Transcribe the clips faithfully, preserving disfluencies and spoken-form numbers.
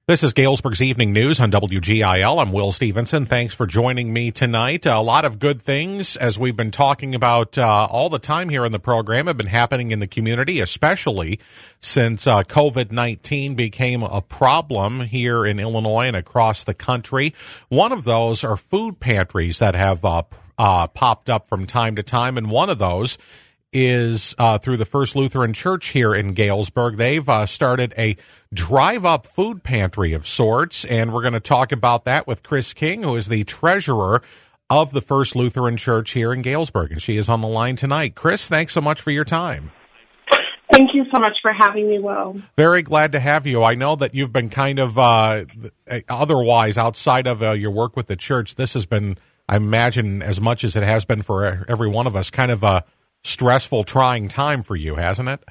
This is Galesburg's Evening News on W G I L. I'm Will Stevenson. Thanks for joining me tonight. A lot of good things, as we've been talking about uh, all the time here in the program, have been happening in the community, especially since uh, COVID nineteen became a problem here in Illinois and across the country. One of those are food pantries that have uh, uh, popped up from time to time, and one of those is uh, through the First Lutheran Church here in Galesburg. They've uh, started a drive-up food pantry of sorts, and we're going to talk about that with Chris King, who is the treasurer of the First Lutheran Church here in Galesburg, and she is on the line tonight. Chris, thanks so much for your time. Thank you so much for having me, Will. Very glad to have you. I know that you've been kind of uh, otherwise, outside of uh, your work with the church, this has been, I imagine, as much as it has been for every one of us, kind of a stressful, trying time for you, hasn't it?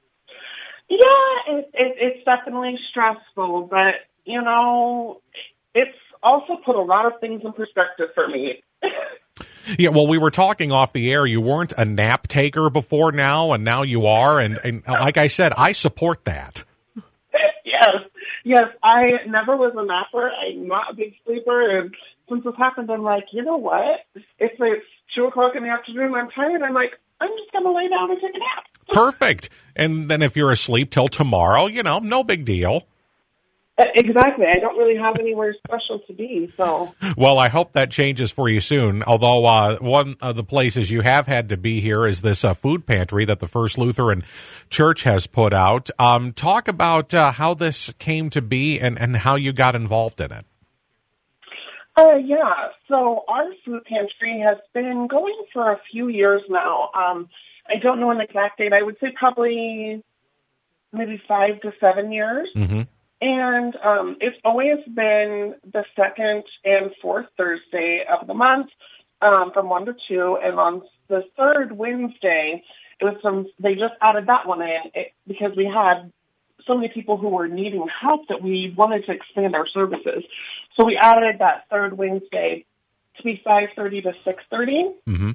Yeah, it, it, it's definitely stressful, but, you know, it's also put a lot of things in perspective for me. Yeah, well, we were talking off the air. You weren't a nap taker before now, and now you are, and, and like I said, I support that. Yes, yes, I never was a napper. I'm not a big sleeper, and since this happened, I'm like, you know what? If it's two o'clock in the afternoon and I'm tired, I'm like, I'm just going to lay down and take a nap. Perfect. And then if you're asleep till tomorrow, you know, no big deal. Exactly. I don't really have anywhere special to be, so. Well, I hope that changes for you soon, although uh, one of the places you have had to be here is this uh, food pantry that the First Lutheran Church has put out. Um, talk about uh, how this came to be and, and how you got involved in it. Uh, yeah, so our food pantry has been going for a few years now. Um, I don't know an exact date. I would say probably maybe five to seven years. Mm-hmm. And um, it's always been the second and fourth Thursday of the month um, from one to two. And on the third Wednesday, it was some, they just added that one in it, because we had so many people who were needing help that we wanted to expand our services. So we added that third Wednesday to be five thirty to six thirty. Mm-hmm.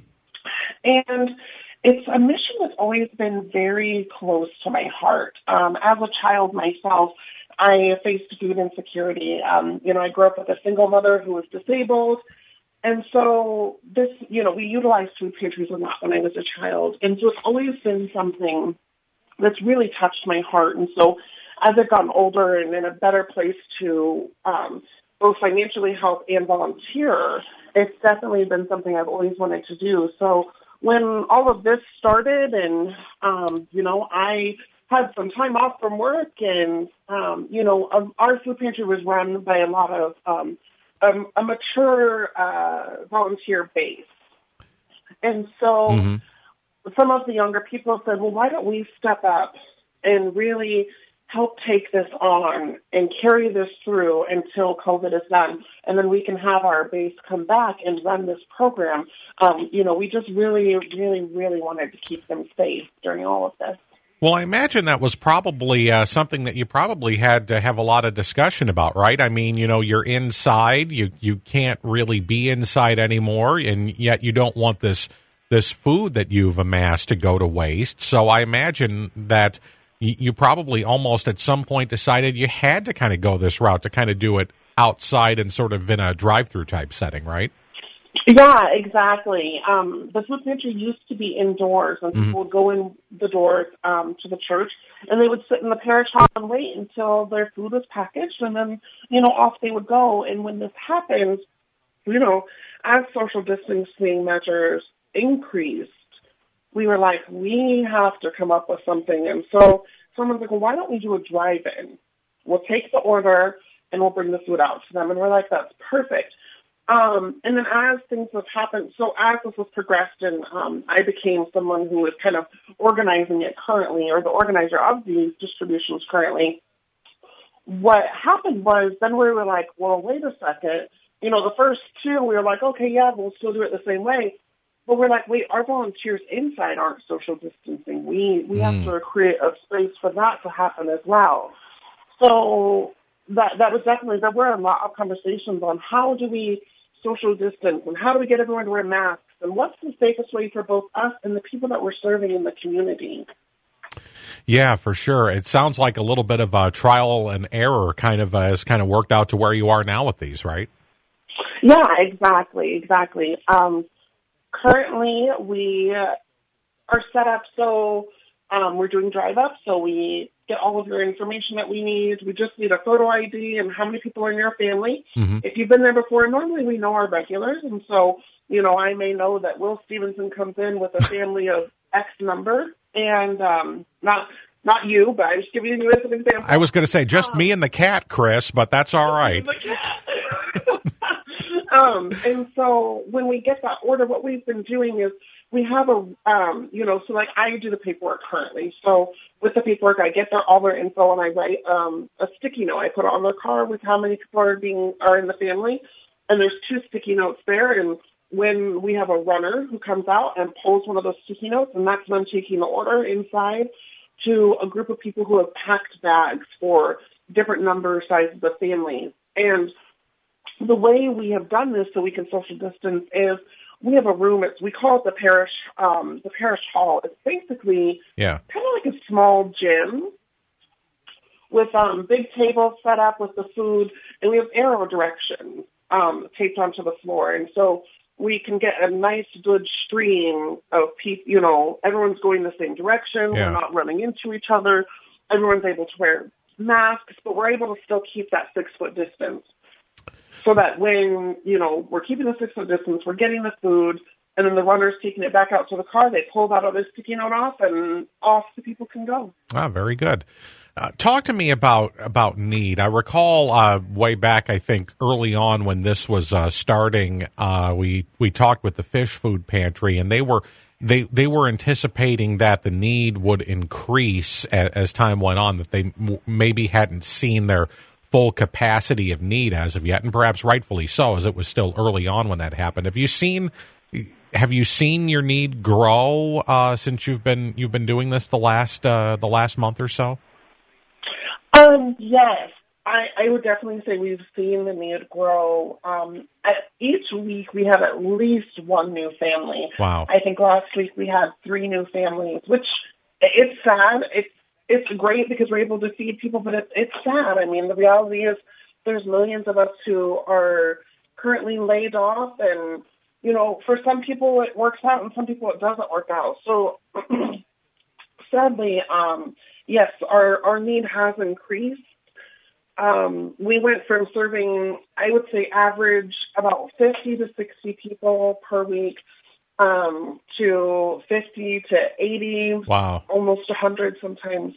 And it's a mission that's always been very close to my heart. Um, as a child myself, I faced food insecurity. Um, you know, I grew up with a single mother who was disabled. And so this, you know, we utilized food pantries a lot when I was a child. And so it's always been something that's really touched my heart. And so as I've gotten older and in a better place to um, both financially help and volunteer, it's definitely been something I've always wanted to do. So when all of this started and, um, you know, I had some time off from work and, um, you know, um, our food pantry was run by a lot of um, um, a mature uh, volunteer base. And so mm-hmm. some of the younger people said, well, why don't we step up and really help take this on and carry this through until COVID is done, and then we can have our base come back and run this program. Um, you know, we just really, really, really wanted to keep them safe during all of this. Well, I imagine that was probably uh, something that you probably had to have a lot of discussion about, right? I mean, you know, you're inside, you you can't really be inside anymore, and yet you don't want this this food that you've amassed to go to waste. So I imagine that you, you probably almost at some point decided you had to kind of go this route to kind of do it outside and sort of in a drive-through type setting, right? Yeah, exactly. Um, the food pantry used to be indoors, and mm-hmm. people would go in the doors um, to the church, and they would sit in the parish hall and wait until their food was packaged, and then, you know, off they would go. And when this happened, you know, as social distancing measures increased, we were like, we have to come up with something. And so someone's like, well, why don't we do a drive-in? We'll take the order, and we'll bring the food out to them. And we're like, that's perfect. Um, and then as things have happened, so as this was progressed and um, I became someone who was kind of organizing it currently, or the organizer of these distributions currently, what happened was then we were like, well, wait a second. You know, the first two, we were like, okay, yeah, we'll still do it the same way. But we're like, wait, our volunteers inside aren't social distancing. We we mm. have to create a space for that to happen as well. So that that was definitely, there were a lot of conversations on how do we social distance and how do we get everyone to wear masks and what's the safest way for both us and the people that we're serving in the community. Yeah, for sure. It sounds like a little bit of a trial and error kind of uh, has kind of worked out to where you are now with these, right? Yeah, exactly, exactly. Um, currently, we are set up so um, we're doing drive up, so we get all of your information that we need. We just need a photo I D and how many people are in your family. Mm-hmm. If you've been there before, normally we know our regulars, and so, you know, I may know that Will Stevenson comes in with a family of X number, and um, not not you, but I'm just giving you as an example. I was going to say just um, me and the cat, Chris, but that's all right. um, and so when we get that order, what we've been doing is we have a, um, you know, so like I do the paperwork currently. So with the paperwork, I get their all their info and I write um, a sticky note. I put it on their car with how many people are being are in the family, and there's two sticky notes there. And when we have a runner who comes out and pulls one of those sticky notes, and that's them taking the order inside to a group of people who have packed bags for different number sizes of families. And the way we have done this so we can social distance is we have a room. It's, we call it the parish, um, the parish hall. It's basically yeah. kind of like a small gym with um, big tables set up with the food, and we have arrow directions um, taped onto the floor. And so we can get a nice, good stream of people. You know, everyone's going the same direction. Yeah. We're not running into each other. Everyone's able to wear masks, but we're able to still keep that six-foot distance. So that when, you know, we're keeping the six-foot distance, we're getting the food, and then the runner's taking it back out to the car, they pull that other sticky note off, and off the people can go. Ah, very good. Uh, talk to me about, about need. I recall uh, way back, I think, early on when this was uh, starting, uh, we, we talked with the Fish Food Pantry, and they were they, they were anticipating that the need would increase as, as time went on, that they m- maybe hadn't seen their full capacity of need as of yet, and perhaps rightfully so, as it was still early on when that happened. Have you seen have you seen your need grow uh, since you've been you've been doing this the last uh, the last month or so? Um, yes, I, I would definitely say we've seen the need grow. Um, at, each week we have at least one new family. Wow! I think last week we had three new families, which it's sad. It's It's great because we're able to feed people, but it, it's sad. I mean, the reality is there's millions of us who are currently laid off, and, you know, for some people it works out and some people it doesn't work out. So, sadly, um, yes, our, our need has increased. Um, we went from serving, I would say, average about fifty to sixty people per week Um, to fifty to eighty, wow, almost one hundred sometimes.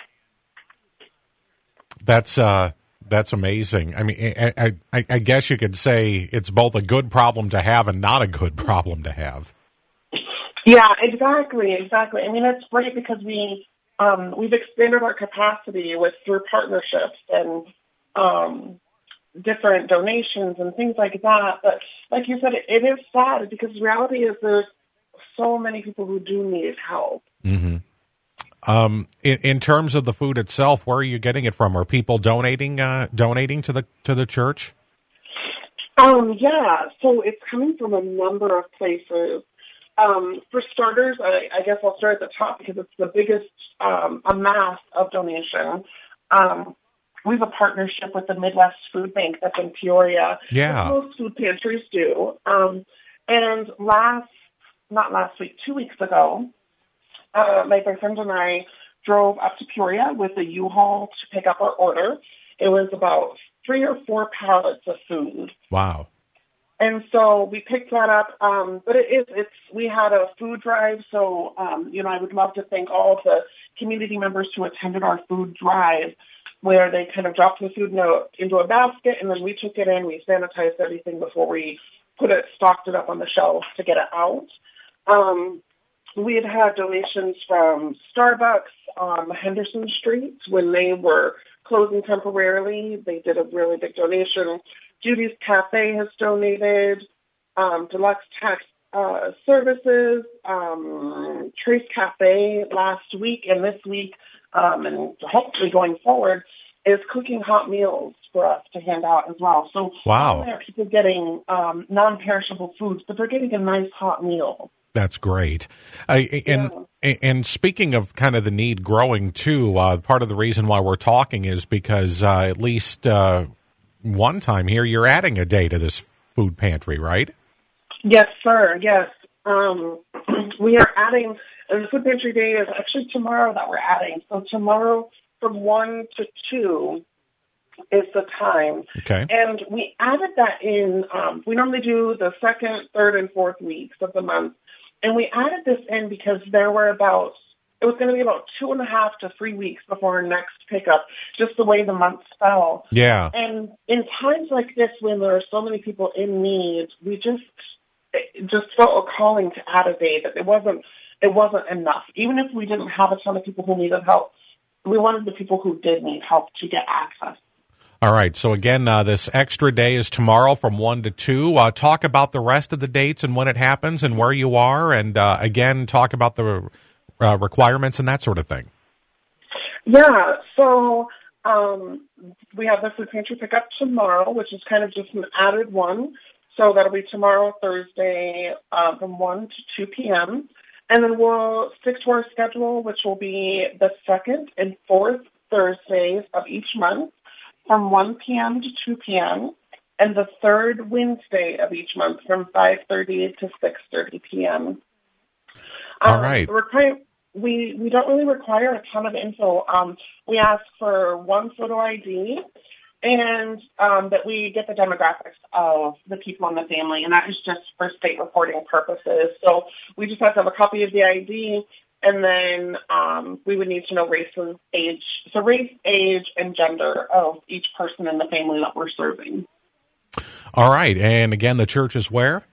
That's uh, that's amazing. I mean, I, I, I guess you could say it's both a good problem to have and not a good problem to have. Yeah, exactly, exactly. I mean, it's great because we um, we've expanded our capacity with through partnerships and um, different donations and things like that. But like you said, it, it is sad because the reality is there's so many people who do need help. Mm-hmm. Um, in, in terms of the food itself, where are you getting it from? Are people donating uh, donating to the to the church? Um, yeah, so it's coming from a number of places. Um, for starters, I, I guess I'll start at the top because it's the biggest um, amass of donation. Um, we have a partnership with the Midwest Food Bank that's in Peoria. Yeah. Most food pantries do. Um, and last, not last week, two weeks ago, uh, my boyfriend and I drove up to Peoria with a U-Haul to pick up our order. It was about three or four pallets of food. Wow. And so we picked that up, um, but it is, it's, we had a food drive, so, um, you know, I would love to thank all of the community members who attended our food drive, where they kind of dropped the food note into a basket, and then we took it in, we sanitized everything before we put it, stocked it up on the shelf to get it out. Um, we had had donations from Starbucks on Henderson Street when they were closing temporarily. They did a really big donation. Judy's Cafe has donated, um, Deluxe Tax uh, Services, um, Trace Cafe last week and this week, um, and hopefully going forward, is cooking hot meals for us to hand out as well. So wow. not only are people getting um, non-perishable foods, but they're getting a nice hot meal. That's great. I, and yeah. and speaking of kind of the need growing too, uh, part of the reason why we're talking is because uh, at least uh, one time here you're adding a day to this food pantry, right? Yes, sir. Yes. Um, we are adding, and the food pantry day is actually tomorrow that we're adding. So tomorrow from one to two is the time. Okay. And we added that in, um, we normally do the second, third, and fourth weeks of the month. And we added this in because there were about, it was going to be about two and a half to three weeks before our next pickup, just the way the months fell. Yeah. And in times like this, when there are so many people in need, we just, it just felt a calling to add a day, that it wasn't, it wasn't enough. Even if we didn't have a ton of people who needed help, we wanted the people who did need help to get access. All right. So again, uh, this extra day is tomorrow from one to two. Uh, talk about the rest of the dates and when it happens and where you are. And uh, again, talk about the uh, requirements and that sort of thing. Yeah. So um, we have the food pantry pickup tomorrow, which is kind of just an added one. So that'll be tomorrow, Thursday, uh, from one to two p.m. And then we'll stick to our schedule, which will be the second and fourth Thursdays of each month, from one p.m. to two p.m., and the third Wednesday of each month from five thirty to six thirty p.m. All um, right. Require, we, we don't really require a ton of info. Um, we ask for one photo I D and um, that we get the demographics of the people in the family, and that is just for state reporting purposes. So we just have to have a copy of the I D. And then um, we would need to know race and age, so race, age, and gender of each person in the family that we're serving. All right. And again, the church is where?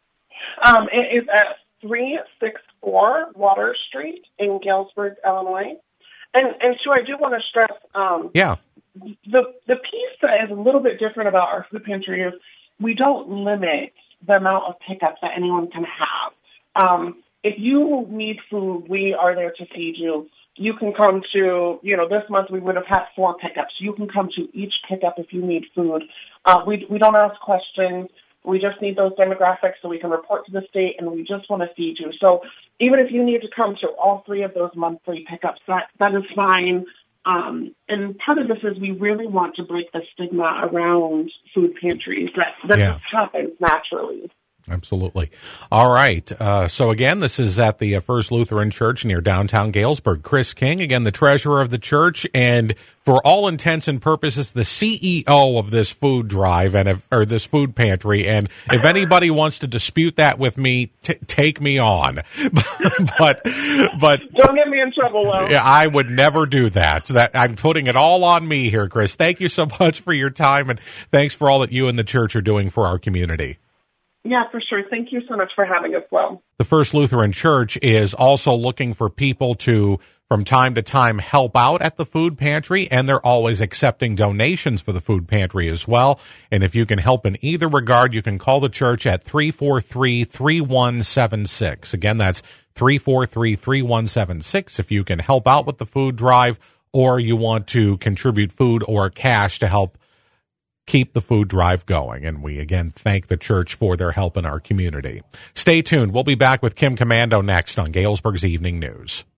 Um, it is at three sixty-four Water Street in Galesburg, Illinois. And, and Sue, I do want to stress um, yeah. the, the piece that is a little bit different about our food pantry is we don't limit the amount of pickups that anyone can have. Um If you need food, we are there to feed you. You can come to, you know, this month we would have had four pickups. You can come to each pickup if you need food. Uh, we we don't ask questions. We just need those demographics so we can report to the state, and we just want to feed you. So even if you need to come to all three of those monthly pickups, that, that is fine. Um, and part of this is we really want to break the stigma around food pantries, that, that yeah. this happens naturally. Absolutely. All right. Uh, so again, this is at the uh, First Lutheran Church near downtown Galesburg. Chris King, again, the treasurer of the church, and for all intents and purposes, the C E O of this food drive and if, or this food pantry. And if anybody wants to dispute that with me, t- take me on. but but don't get me in trouble, Will. Yeah, I would never do that. That I'm putting it all on me here, Chris. Thank you so much for your time, and thanks for all that you and the church are doing for our community. Yeah, for sure. Thank you so much for having us, Will. The First Lutheran Church is also looking for people to, from time to time, help out at the food pantry, and they're always accepting donations for the food pantry as well. And if you can help in either regard, you can call the church at three four three, three one seven six. Again, that's three four three, three one seven six if you can help out with the food drive, or you want to contribute food or cash to help keep the food drive going. And we, again, thank the church for their help in our community. Stay tuned. We'll be back with Kim Komando next on Galesburg's Evening News.